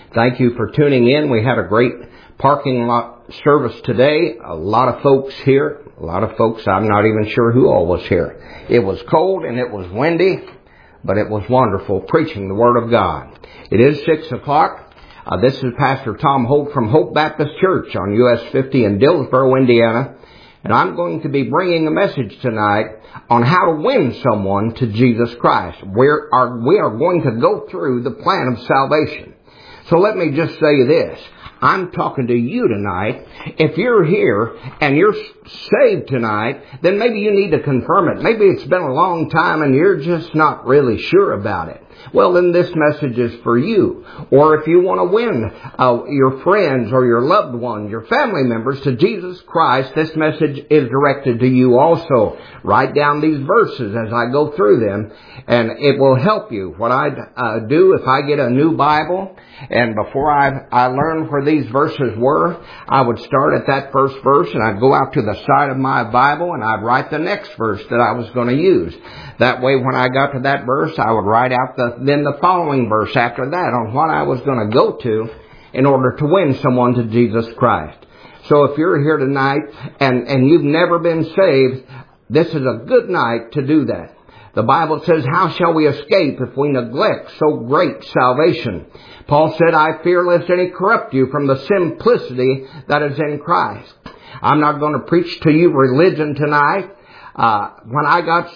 Thank you for tuning in. We had a great parking lot service today. A lot of folks here. A lot of folks, I'm not even sure who all was here. It was cold and it was windy, but it was wonderful preaching the Word of God. It is 6 o'clock. This is Pastor Tom Holt from Hope Baptist Church on US 50 in Dillsboro, Indiana. And I'm going to be bringing a message tonight on how to win someone to Jesus Christ. We are going to go through the plan of salvation. So let me just say this. I'm talking to you tonight. If you're here and you're saved tonight, then maybe you need to confirm it. Maybe it's been a long time and you're just not really sure about it. Well, then this message is for you. Or if you want to win your friends or your loved ones, your family members to Jesus Christ, this message is directed to you also. Write down these verses as I go through them, and it will help you. What I do if I get a new Bible, and before I learned where these verses were, I would start at that first verse, and I'd go out to the side of my Bible, and I'd write the next verse that I was going to use. That way, when I got to that verse, I would write out then the following verse after that on what I was going to go to in order to win someone to Jesus Christ. So if you're here tonight and you've never been saved, this is a good night to do that. The Bible says, how shall we escape if we neglect so great salvation? Paul said, I fear lest any corrupt you from the simplicity that is in Christ. I'm not going to preach to you religion tonight. When I got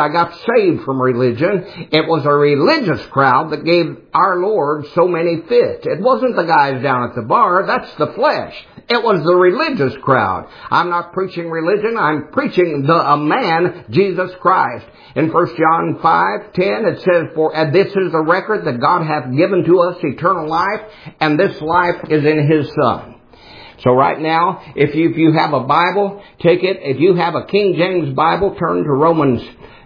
saved from religion. It was a religious crowd that gave our Lord so many fits. It wasn't the guys down at the bar. That's the flesh. It was the religious crowd. I'm not preaching religion. I'm preaching a man, Jesus Christ. In 1 John 5:10, it says, For this is the record that God hath given to us eternal life, and this life is in His Son. So right now, if you have a Bible, take it. If you have a King James Bible, turn to Romans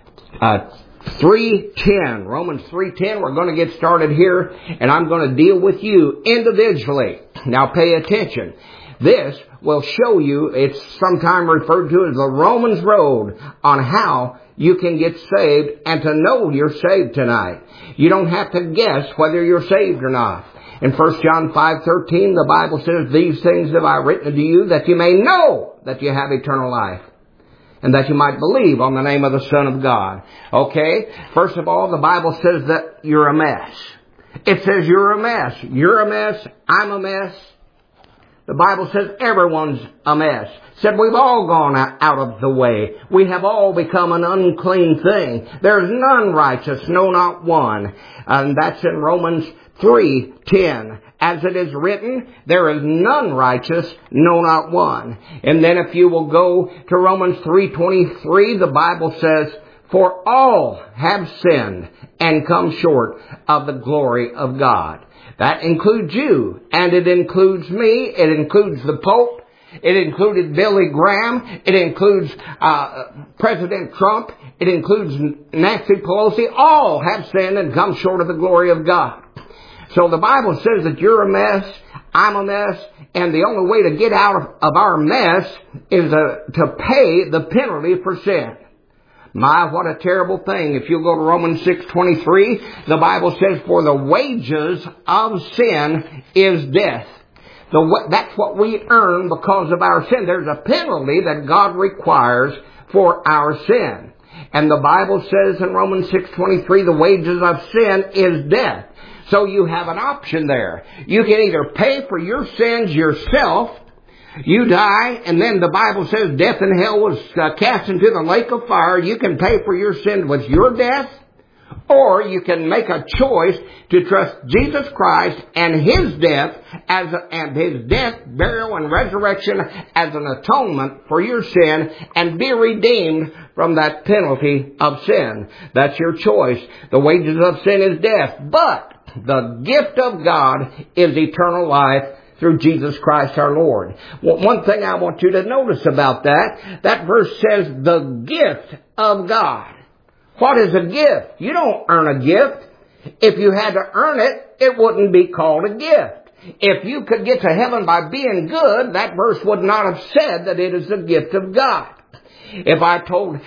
3:10. Romans 3:10. We're going to get started here, and I'm going to deal with you individually. Now pay attention. This will show you, it's sometimes referred to as the Romans Road on how you can get saved and to know you're saved tonight. You don't have to guess whether you're saved or not. In 1 John 5:13, the Bible says, These things have I written to you, that you may know that you have eternal life, and that you might believe on the name of the Son of God. Okay? First of all, the Bible says that you're a mess. It says you're a mess. You're a mess. I'm a mess. The Bible says everyone's a mess. It said we've all gone out of the way. We have all become an unclean thing. There's none righteous, no, not one. And that's in Romans 3:10. As it is written, there is none righteous, no, not one. And then if you will go to Romans 3:23, the Bible says, For all have sinned and come short of the glory of God. That includes you, and it includes me, it includes the Pope, it included Billy Graham, it includes President Trump, it includes Nancy Pelosi. All have sinned and come short of the glory of God. So the Bible says that you're a mess, I'm a mess, and the only way to get out of our mess is to pay the penalty for sin. My, what a terrible thing. If you go to Romans 6:23, the Bible says, For the wages of sin is death. That's what we earn because of our sin. There's a penalty that God requires for our sin. And the Bible says in Romans 6:23, the wages of sin is death. So you have an option there. You can either pay for your sins yourself, you die, and then the Bible says death and hell was cast into the lake of fire. You can pay for your sin with your death, or you can make a choice to trust Jesus Christ and His death and His death, burial, and resurrection as an atonement for your sin and be redeemed from that penalty of sin. That's your choice. The wages of sin is death, but the gift of God is eternal life through Jesus Christ our Lord. Well, one thing I want you to notice about that verse says the gift of God. What is a gift? You don't earn a gift. If you had to earn it, it wouldn't be called a gift. If you could get to heaven by being good, that verse would not have said that it is a gift of God. If I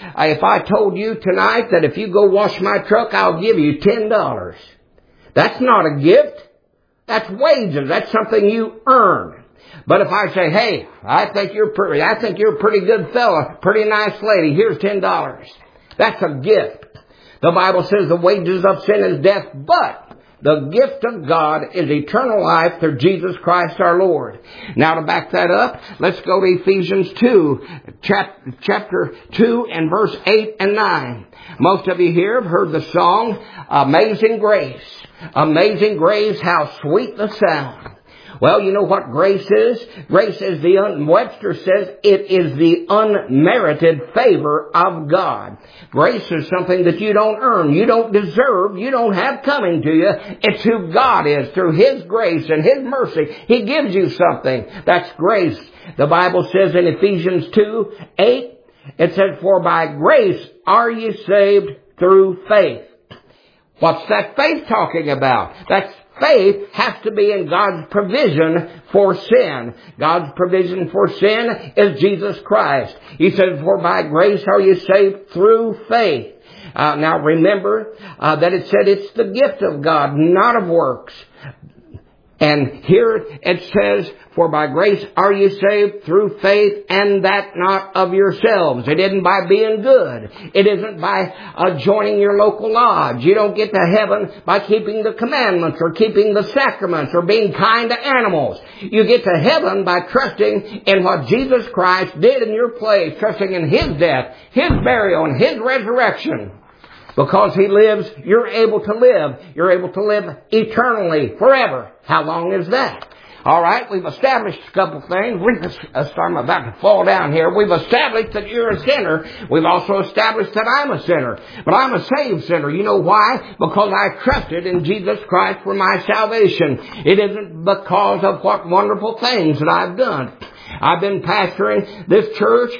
told you tonight that if you go wash my truck, I'll give you $10. That's not a gift. That's wages. That's something you earn. But if I say, hey, I think you're a pretty good fella, pretty nice lady, here's $10. That's a gift. The Bible says the wages of sin is death, but the gift of God is eternal life through Jesus Christ our Lord. Now to back that up, let's go to Ephesians 2, chapter 2 and verse 8 and 9. Most of you here have heard the song, Amazing Grace. Amazing Grace, how sweet the sound. Well, you know what grace is? Grace is Webster says it is the unmerited favor of God. Grace is something that you don't earn, you don't deserve, you don't have coming to you. It's who God is through His grace and His mercy. He gives you something. That's grace. The Bible says in Ephesians 2:8, it says, for by grace are ye saved through faith. What's that faith talking about? That's faith has to be in God's provision for sin. God's provision for sin is Jesus Christ. He said, for by grace are you saved through faith. Now remember that it said it's the gift of God, not of works. And here it says, for by grace are you saved through faith, and that not of yourselves. It isn't by being good. It isn't by joining your local lodge. You don't get to heaven by keeping the commandments or keeping the sacraments or being kind to animals. You get to heaven by trusting in what Jesus Christ did in your place, trusting in His death, His burial, and His resurrection. Because He lives, you're able to live. You're able to live eternally, forever. How long is that? All right, we've established a couple things. I'm about to fall down here. We've established that you're a sinner. We've also established that I'm a sinner. But I'm a saved sinner. You know why? Because I trusted in Jesus Christ for my salvation. It isn't because of what wonderful things that I've done. I've been pastoring this church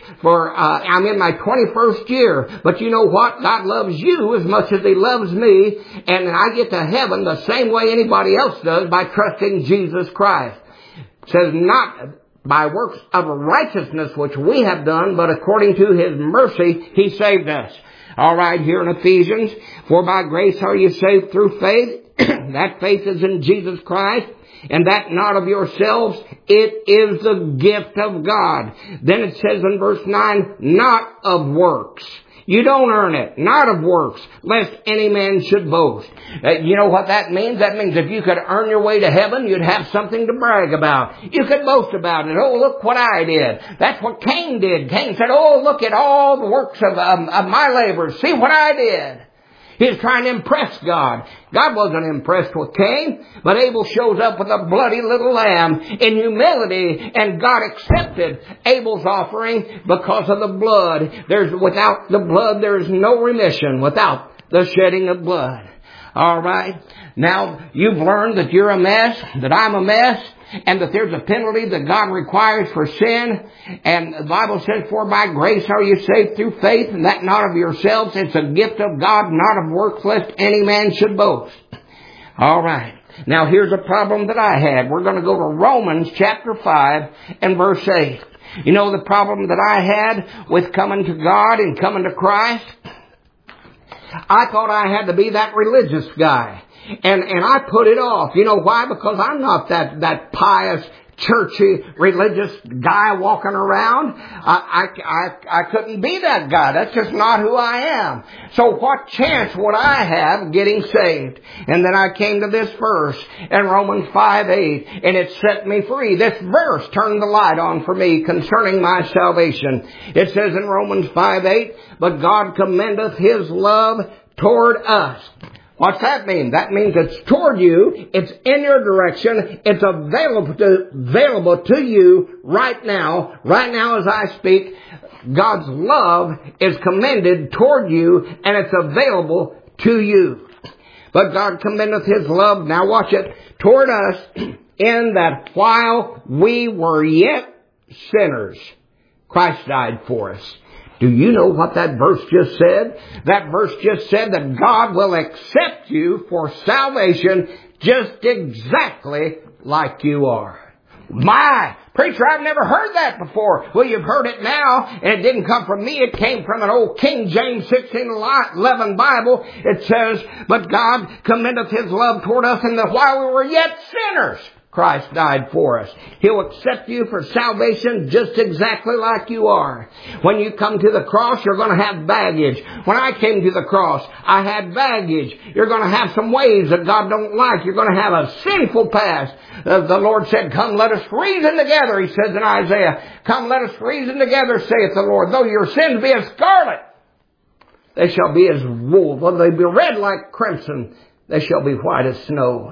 I'm in my 21st year. But you know what? God loves you as much as He loves me. And I get to heaven the same way anybody else does by trusting Jesus Christ. It says not by works of righteousness which we have done, but according to His mercy He saved us. All right, here in Ephesians, for by grace are you saved through faith. That faith is in Jesus Christ. And that not of yourselves, it is the gift of God. Then it says in verse 9, not of works. You don't earn it, not of works, lest any man should boast. You know what that means? That means if you could earn your way to heaven, you'd have something to brag about. You could boast about it. Oh, look what I did. That's what Cain did. Cain said, oh, look at all the works of my labors. See what I did. He was trying to impress God. God wasn't impressed with Cain, but Abel shows up with a bloody little lamb in humility, and God accepted Abel's offering because of the blood. Without the blood, there's no remission without the shedding of blood. All right. Now, you've learned that you're a mess, that I'm a mess, and that there's a penalty that God requires for sin. And the Bible says, for by grace are you saved through faith, and that not of yourselves. It's a gift of God, not of works, lest any man should boast. All right. Now, here's a problem that I had. We're going to go to Romans chapter 5 and verse 8. You know the problem that I had with coming to God and coming to Christ? I thought I had to be that religious guy. And I put it off. You know why? Because I'm not that pious, churchy, religious guy walking around. I couldn't be that guy. That's just not who I am. So what chance would I have getting saved? And then I came to this verse in Romans 5:8, and it set me free. This verse turned the light on for me concerning my salvation. It says in Romans 5:8, but God commendeth His love toward us. What's that mean? That means it's toward you, it's in your direction, it's available to you right now as I speak. God's love is commended toward you, and it's available to you. But God commendeth His love, now watch it, toward us, in that while we were yet sinners, Christ died for us. Do you know what that verse just said? That verse just said that God will accept you for salvation just exactly like you are. My, Preacher, I've never heard that before. Well, you've heard it now, and it didn't come from me. It came from an old King James 16:11 Bible. It says, but God commendeth His love toward us in that while we were yet sinners, Christ died for us. He'll accept you for salvation just exactly like you are. When you come to the cross, you're going to have baggage. When I came to the cross, I had baggage. You're going to have some ways that God don't like. You're going to have a sinful past. The Lord said, come, let us reason together. He says in Isaiah, come, let us reason together, saith the Lord. Though your sins be as scarlet, they shall be as wool. Though they be red like crimson, they shall be white as snow.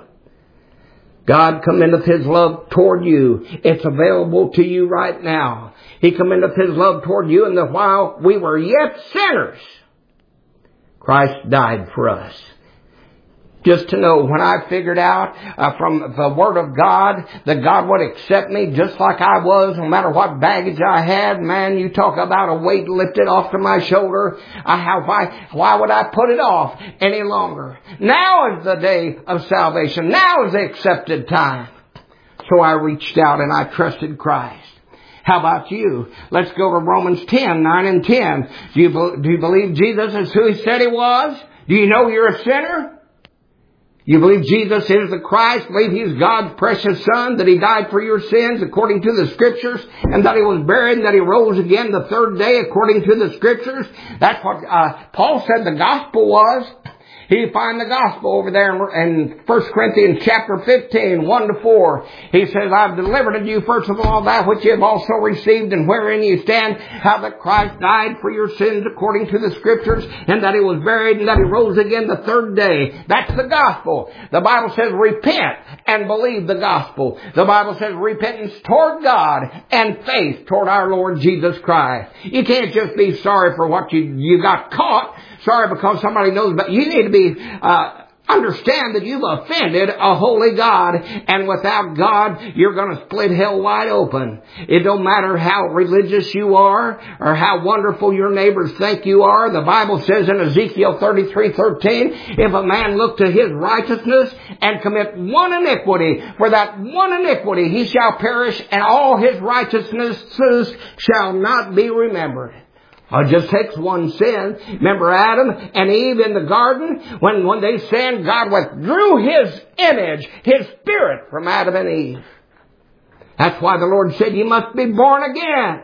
God commendeth His love toward you. It's available to you right now. He commendeth His love toward you, and that while we were yet sinners, Christ died for us. Just to know, when I figured out from the Word of God that God would accept me just like I was, no matter what baggage I had, man, you talk about a weight lifted off to my shoulder. Why would I put it off any longer? Now is the day of salvation. Now is the accepted time. So I reached out and I trusted Christ. How about you? Let's go to Romans 10:9 and 10. Do you believe Jesus is who He said He was? Do you know you're a sinner? You believe Jesus is the Christ, believe He's God's precious Son, that He died for your sins according to the Scriptures, and that He was buried and that He rose again the third day according to the Scriptures. That's what Paul said the gospel was. You find the gospel over there in 1 Corinthians chapter 15, 1-4. He says, I've delivered unto you first of all that which you have also received, and wherein you stand, how that Christ died for your sins according to the Scriptures, and that He was buried, and that He rose again the third day. That's the gospel. The Bible says repent and believe the gospel. The Bible says repentance toward God and faith toward our Lord Jesus Christ. You can't just be sorry for what you got caught. Sorry because somebody knows, but you need to be understand that you've offended a holy God, and without God, you're going to split hell wide open. It don't matter how religious you are or how wonderful your neighbors think you are. The Bible says in Ezekiel 33:13, if a man look to his righteousness and commit one iniquity, for that one iniquity he shall perish, and all his righteousnesses shall not be remembered. It just takes one sin. Remember Adam and Eve in the garden? When they sinned, God withdrew His image, His spirit from Adam and Eve. That's why the Lord said, you must be born again.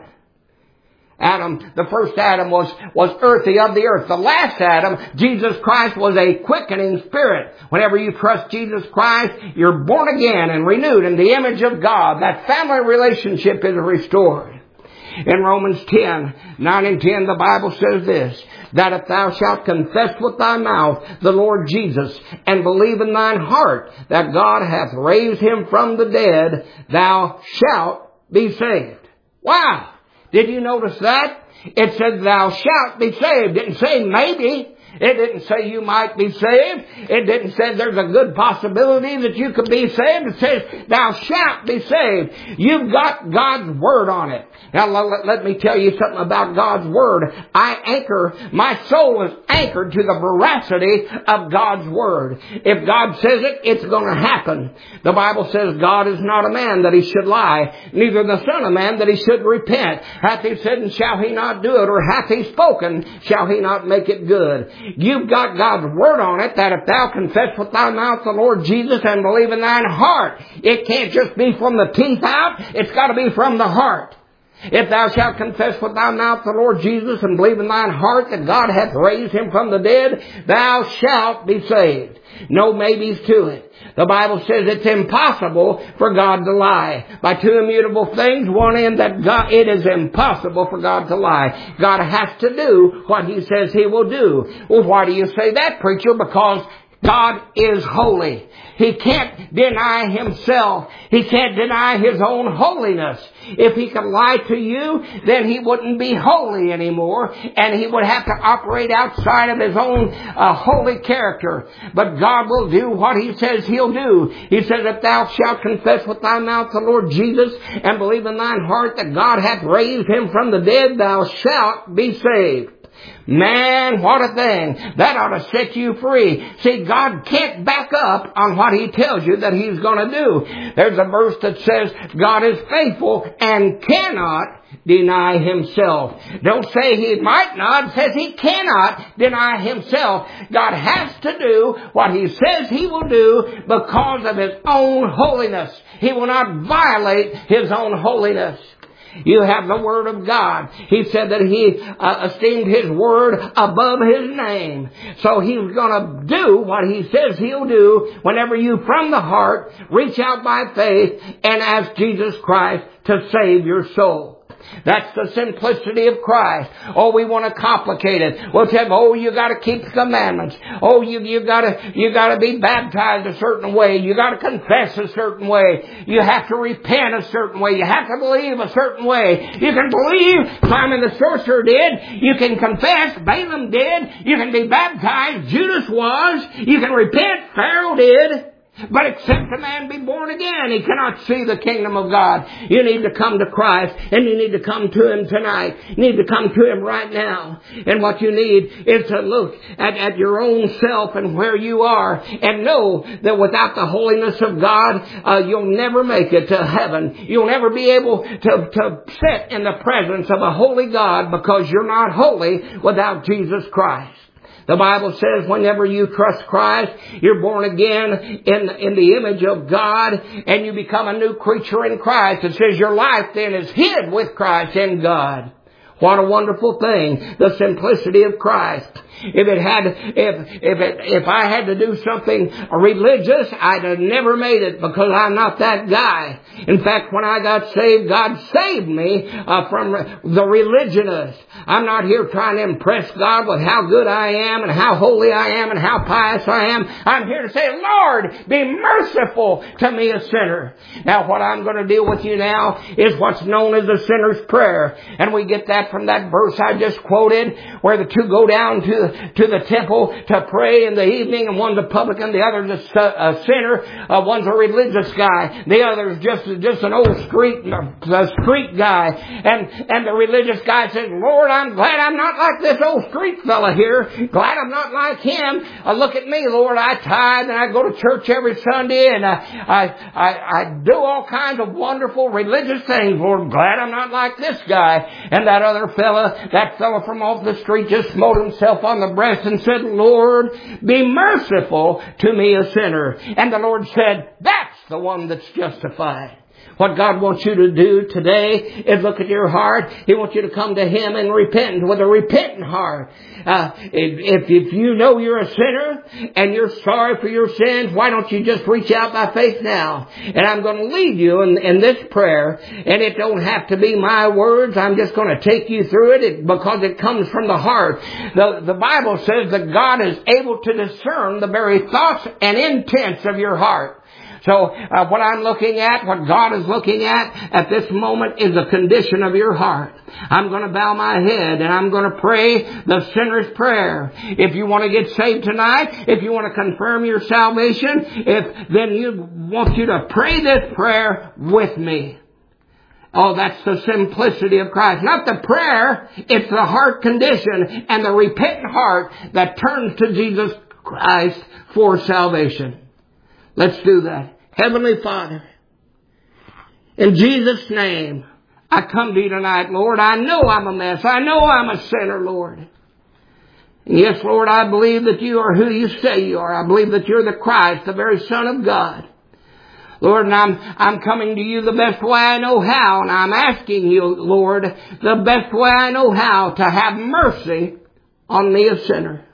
Adam, the first Adam was earthy of the earth. The last Adam, Jesus Christ, was a quickening spirit. Whenever you trust Jesus Christ, you're born again and renewed in the image of God. That family relationship is restored. In Romans 10:9 and 10, the Bible says this, that if thou shalt confess with thy mouth the Lord Jesus, and believe in thine heart that God hath raised Him from the dead, thou shalt be saved. Wow! Did you notice that? It said thou shalt be saved. It didn't say maybe. It didn't say you might be saved. It didn't say there's a good possibility that you could be saved. It says thou shalt be saved. You've got God's Word on it. Now let me tell you something about God's Word. My soul is anchored to the veracity of God's Word. If God says it, it's going to happen. The Bible says God is not a man that He should lie, neither the Son of Man that He should repent. Hath He said, and shall He not do it? Or hath He spoken, shall He not make it good? You've got God's Word on it, that if thou confess with thy mouth the Lord Jesus and believe in thine heart, it can't just be from the teeth out, it's got to be from the heart. If thou shalt confess with thy mouth the Lord Jesus and believe in thine heart that God hath raised Him from the dead, thou shalt be saved. No maybes to it. The Bible says it's impossible for God to lie. By two immutable things, one in that it is impossible for God to lie. God has to do what He says He will do. Well, why do you say that, preacher? Because God is holy. He can't deny Himself. He can't deny His own holiness. If He could lie to you, then He wouldn't be holy anymore, and He would have to operate outside of His own holy character. But God will do what He says He'll do. He says, if thou shalt confess with thy mouth the Lord Jesus and believe in thine heart that God hath raised Him from the dead, thou shalt be saved. Man, what a thing. That ought to set you free. See, God can't back up on what He tells you that He's going to do. There's a verse that says God is faithful and cannot deny Himself. Don't say He might not. It says He cannot deny Himself. God has to do what He says He will do because of His own holiness. He will not violate His own holiness. You have the Word of God. He said that He esteemed His Word above His name. So He's going to do what He says He'll do whenever you from the heart reach out by faith and ask Jesus Christ to save your soul. That's the simplicity of Christ. Oh, we want to complicate it. We'll tell them, oh, you got to keep the commandments. Oh, you got to be baptized a certain way. You got to confess a certain way. You have to repent a certain way. You have to believe a certain way. You can believe, Simon the sorcerer did. You can confess, Balaam did. You can be baptized, Judas was. You can repent, Pharaoh did. But except a man be born again, he cannot see the kingdom of God. You need to come to Christ, and you need to come to Him tonight. You need to come to Him right now. And what you need is to look at your own self and where you are, and know that without the holiness of God, you'll never make it to heaven. You'll never be able to sit in the presence of a holy God, because you're not holy without Jesus Christ. The Bible says whenever you trust Christ, you're born again in the image of God, and you become a new creature in Christ. It says your life then is hid with Christ in God. What a wonderful thing, the simplicity of Christ. If I had to do something religious, I'd have never made it, because I'm not that guy. In fact, when I got saved, God saved me from the religionist. I'm not here trying to impress God with how good I am and how holy I am and how pious I am. I'm here to say, Lord, be merciful to me, a sinner. Now, what I'm going to deal with you now is what's known as the sinner's prayer. And we get that from that verse I just quoted, where the two go down to the temple to pray in the evening, and one's a publican, the other's a sinner, one's a religious guy, the other's just an old street guy, and the religious guy says, Lord, I'm glad I'm not like this old street fella here, glad I'm not like him. Look at me, Lord, I tithe and I go to church every Sunday, and I do all kinds of wonderful religious things, Lord, glad I'm not like this guy. And that other fella, that fella from off the street, just smote himself on the breast and said, Lord, be merciful to me, a sinner. And the Lord said, that's the one that's justified. What God wants you to do today is look at your heart. He wants you to come to Him and repent with a repentant heart. If you know you're a sinner and you're sorry for your sins, why don't you just reach out by faith now? And I'm going to lead you in this prayer. And it don't have to be my words. I'm just going to take you through it because it comes from the heart. The Bible says that God is able to discern the very thoughts and intents of your heart. So what I'm looking at, what God is looking at this moment, is the condition of your heart. I'm going to bow my head and I'm going to pray the sinner's prayer. If you want to get saved tonight, if you want to confirm your salvation, then you want you to pray this prayer with me. Oh, that's the simplicity of Christ. Not the prayer, it's the heart condition and the repentant heart that turns to Jesus Christ for salvation. Let's do that. Heavenly Father, in Jesus' name, I come to you tonight, Lord. I know I'm a mess. I know I'm a sinner, Lord. And yes, Lord, I believe that you are who you say you are. I believe that you're the Christ, the very Son of God. Lord, and I'm coming to you the best way I know how, and I'm asking you, Lord, the best way I know how, to have mercy on me, a sinner.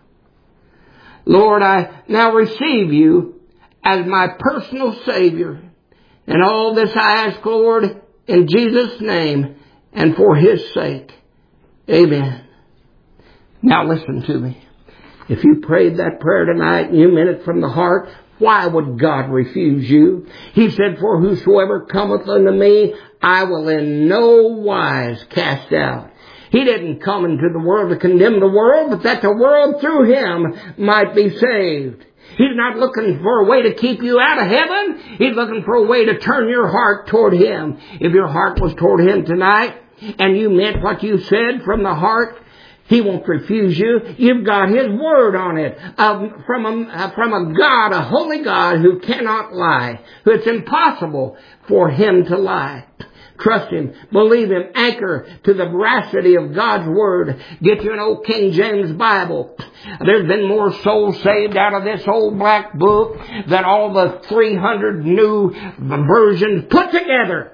Lord, I now receive you as my personal Savior. And all this I ask, Lord, in Jesus' name and for His sake. Amen. Now listen to me. If you prayed that prayer tonight and you meant it from the heart, why would God refuse you? He said, for whosoever cometh unto me, I will in no wise cast out. He didn't come into the world to condemn the world, but that the world through Him might be saved. He's not looking for a way to keep you out of heaven. He's looking for a way to turn your heart toward Him. If your heart was toward Him tonight and you meant what you said from the heart, He won't refuse you. You've got His Word on it. From a God, a holy God who cannot lie. Who it's impossible for Him to lie. Trust Him. Believe Him. Anchor to the veracity of God's Word. Get you an old King James Bible. There's been more souls saved out of this old black book than all the 300 new versions put together.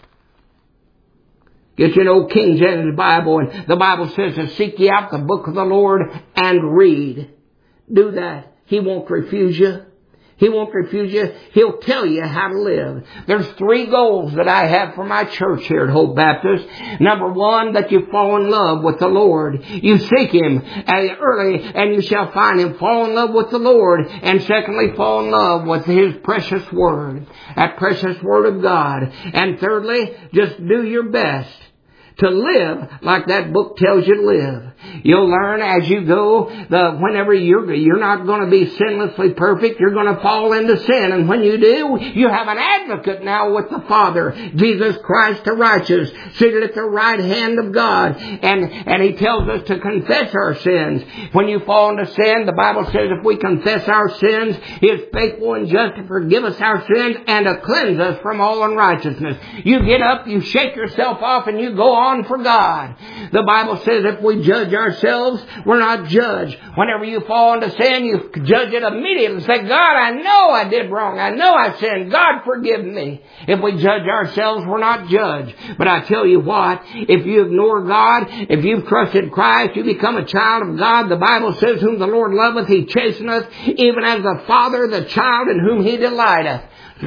Get you an old King James Bible, and the Bible says to seek ye out the book of the Lord and read. Do that. He won't refuse you. He won't refuse you. He'll tell you how to live. There's 3 goals that I have for my church here at Hope Baptist. Number 1, that you fall in love with the Lord. You seek Him early and you shall find Him. Fall in love with the Lord. And secondly, fall in love with His precious Word. That precious Word of God. And thirdly, just do your best to live like that book tells you to live. You'll learn as you go, whenever you're not going to be sinlessly perfect, you're going to fall into sin. And when you do, you have an advocate now with the Father, Jesus Christ the righteous, seated at the right hand of God. And He tells us to confess our sins. When you fall into sin, the Bible says if we confess our sins, He is faithful and just to forgive us our sins and to cleanse us from all unrighteousness. You get up, you shake yourself off, and you go on for God. The Bible says if we judge ourselves, we're not judged. Whenever you fall into sin, you judge it immediately. Say, God, I know I did wrong. I know I sinned. God, forgive me. If we judge ourselves, we're not judged. But I tell you what, if you ignore God, if you've trusted Christ, you become a child of God. The Bible says, whom the Lord loveth, He chasteneth, even as the father the child in whom He delighteth.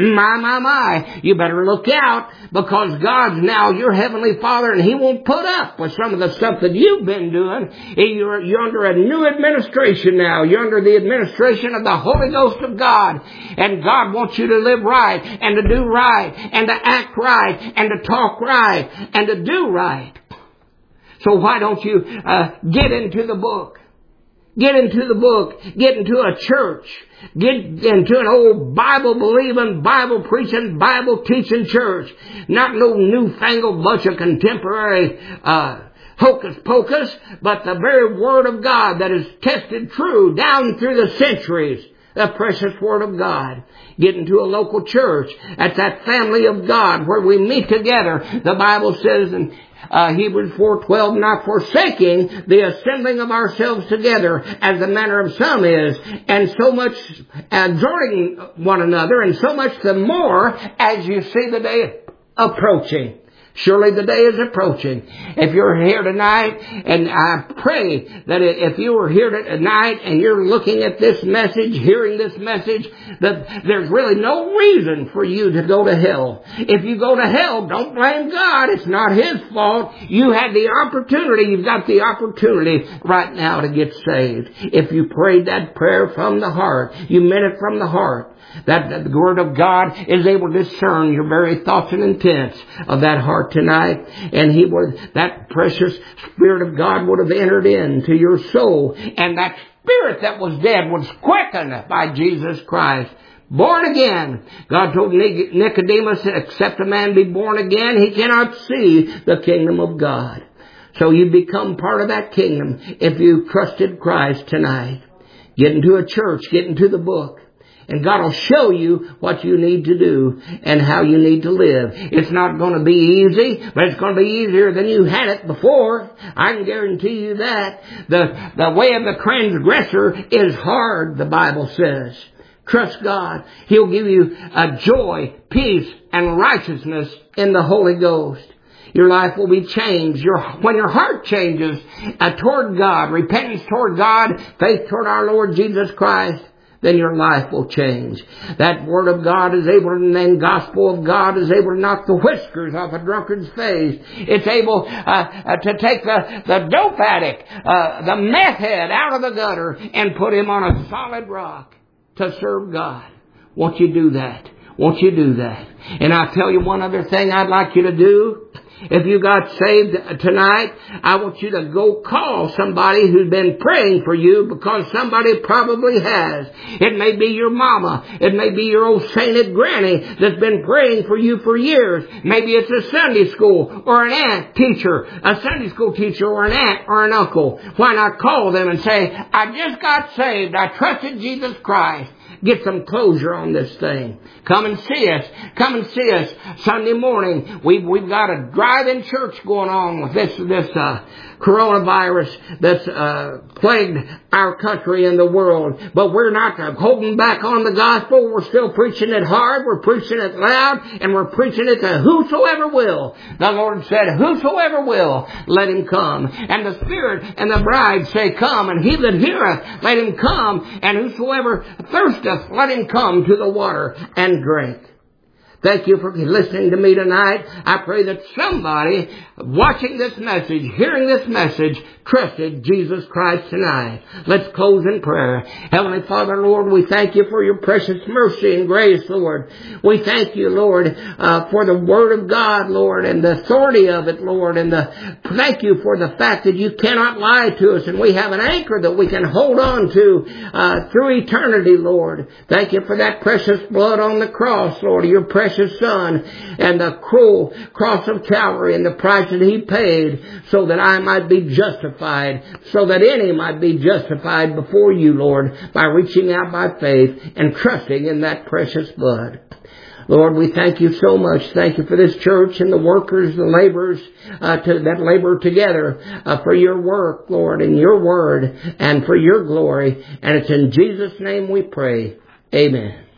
My. You better look out, because God's now your heavenly Father, and He won't put up with some of the stuff that you've been doing. You're under a new administration now. You're under the administration of the Holy Ghost of God. And God wants you to live right, and to do right, and to act right, and to talk right, and to do right. So why don't you get into the book? Get into the book. Get into a church. Get into an old Bible-believing, Bible-preaching, Bible-teaching church. Not no newfangled bunch of contemporary hocus-pocus, but the very Word of God that is tested true down through the centuries. The precious Word of God. Get into a local church. That's that family of God where we meet together. The Bible says in Hebrews 4:12, not forsaking the assembling of ourselves together, as the manner of some is, and so much exhorting one another, and so much the more as you see the day approaching. Surely the day is approaching. If you're here tonight, and I pray that if you were here tonight and you're looking at this message, hearing this message, that there's really no reason for you to go to hell. If you go to hell, don't blame God. It's not His fault. You had the opportunity. You've got the opportunity right now to get saved. If you prayed that prayer from the heart, you meant it from the heart. That the Word of God is able to discern your very thoughts and intents of that heart tonight. And that precious Spirit of God would have entered into your soul. And that spirit that was dead was quickened by Jesus Christ. Born again. God told Nicodemus that except a man be born again, he cannot see the kingdom of God. So you become part of that kingdom if you trusted Christ tonight. Get into a church. Get into the book. And God will show you what you need to do and how you need to live. It's not going to be easy, but it's going to be easier than you had it before. I can guarantee you that. The way of the transgressor is hard, the Bible says. Trust God. He'll give you joy, peace, and righteousness in the Holy Ghost. Your life will be changed. When your heart changes toward God, repentance toward God, faith toward our Lord Jesus Christ, then your life will change. That Word of God is able, and then gospel of God is able to knock the whiskers off a drunkard's face. It's able to take the dope addict, the meth head out of the gutter and put him on a solid rock to serve God. Won't you do that? Won't you do that? And I'll tell you one other thing I'd like you to do. If you got saved tonight, I want you to go call somebody who's been praying for you, because somebody probably has. It may be your mama. It may be your old sainted granny that's been praying for you for years. Maybe it's a Sunday school or an aunt teacher, a Sunday school teacher or an aunt or an uncle. Why not call them and say, I just got saved. I trusted Jesus Christ. Get some closure on this thing. Come and see us. Come and see us Sunday morning. We've got a drive-in church going on with this coronavirus that's plagued our country and the world. But we're not holding back on the gospel. We're still preaching it hard. We're preaching it loud. And we're preaching it to whosoever will. The Lord said, whosoever will, let him come. And the Spirit and the bride say, come. And he that heareth, let him come. And whosoever thirsteth, let him come to the water and drink. Thank you for listening to me tonight. I pray that somebody watching this message, hearing this message, trusted Jesus Christ tonight. Let's close in prayer. Heavenly Father, Lord, we thank you for your precious mercy and grace, Lord. We thank you, Lord, for the Word of God, Lord, and the authority of it, Lord, and thank you for the fact that you cannot lie to us, and we have an anchor that we can hold on to through eternity, Lord. Thank you for that precious blood on the cross, Lord, your precious Son, and the cruel cross of Calvary, and the price that he paid so that I might be justified, so that any might be justified before you, Lord, by reaching out by faith and trusting in that precious blood. Lord, we thank you so much. Thank you for this church and the workers, the laborers that labor together for your work, Lord, and your word, and for your glory. And it's in Jesus' name we pray. Amen.